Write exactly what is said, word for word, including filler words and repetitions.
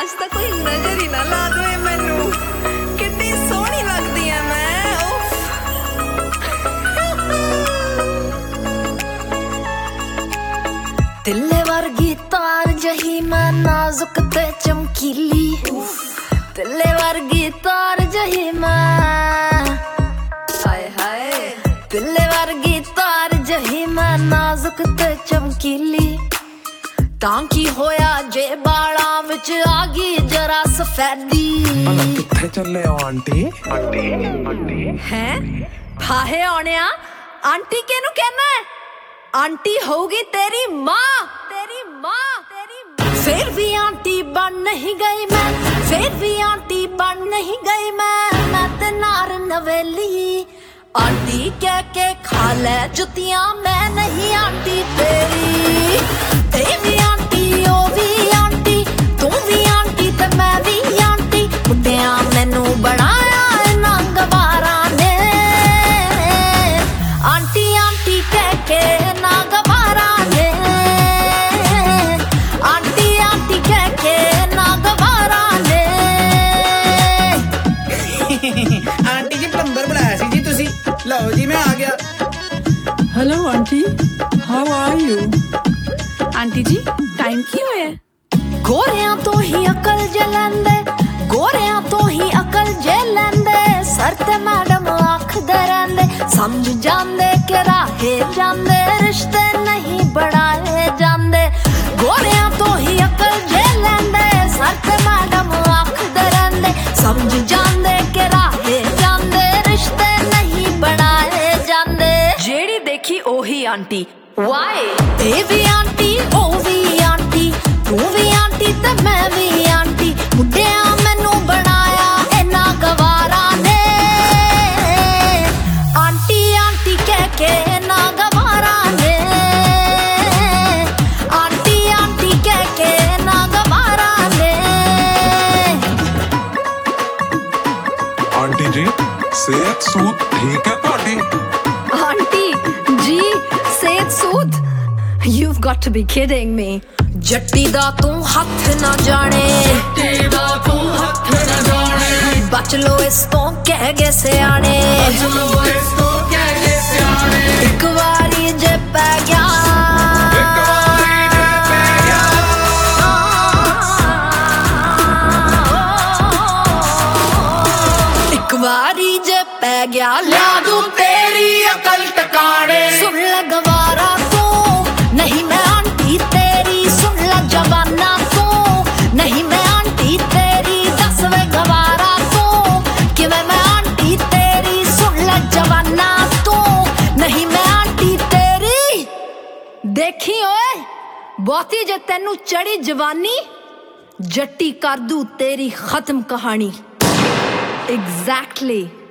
आज तक कोई नजर ही ना ला दे मैनू कितनी सोहनी लगदी है मैं उफ। दिले वर्गी तार जही मैं नाजुक ते चमकीली दिले वर्गी तार जही मैं हाय हाय दिले वर्गी तार जही मैं नाजुक ते चमकीली तां की होया जे बाला विच आ गई जरा सफेदी किथे चले हो आंटी आंटी आंटी हैं फाहे आउणिया आंटी केनू कहना है आंटी होगी तेरी माँ तेरी माँ तेरी माँ। फिर भी आंटी बन नहीं गई मैं फिर भी आंटी बन नहीं गई मैं मैं ते नार नवेली आंटी कह के खा ले जुतियां मैं नहीं आंटी तेरी ते भी आंटी ओ भी आंटी तू भी आंटी ते मैं भी आंटी बुढ़िया मैनू बनाया ना गवारा ने आंटी आंटी कह के ना गवारा ने आंटी आंटी कह के ना गवारा ने आंटी जी प्लम्बर बुलाया सी जी तुसी लो जी मैं आ गया। Hello aunty how are you aunty जी टाइम की होया गोरियां तो ही अकल जे लैंदे गोरियां तो ही अकल जे लैंदे सर ते मैडम आखदे रहिंदे समझ जांदे कि राहे जांदे रिश्ते नहीं बढ़ाए जांदे गोरियां तो ही अकल जे लैंदे सर ते मैडम आखदे रहिंदे समझ जांदे कि राहे जांदे रिश्ते नहीं बढ़ाए जांदे जेड़ी देखी ओही आंटी वाई ए भी आंटी ओ भी आंटी तू भी आंटी ते मैं भी आंटी बुढ़िया मैनू बनाया इना गवारा ने आंटी आंटी कह के ना गवारा ने आंटी आंटी कह के ना गवारा ने। आंटी जी सेहत सूद ठीक है ਤੁਹਾਡੀ आंटी जी सेहत सूद You've got to be kidding me Jatti दा तू हथ ना जाने जट्टी दा तू हथ ना जाने बच लो इस तो कह गए सियाने बच लो इस तो कह गए सियाने एक वारी जे पै गया एक वारी जे पै गया एक वारी जे पै गया ला दूं तेरी अकल टकाने सुन ले गवारा तू नहीं मैं आंटी तेरी सुन ले जवाना तू नहीं मैं आंटी तेरी दस वे गवारा तू कि मैं मैं आंटी तेरी सुन ले जवाना तू नहीं मैं आंटी तेरी देखी ओए बहुती जे तेनू चढ़ी जवानी जट्टी कर दू तेरी खत्म कहानी एग्जैक्टली exactly.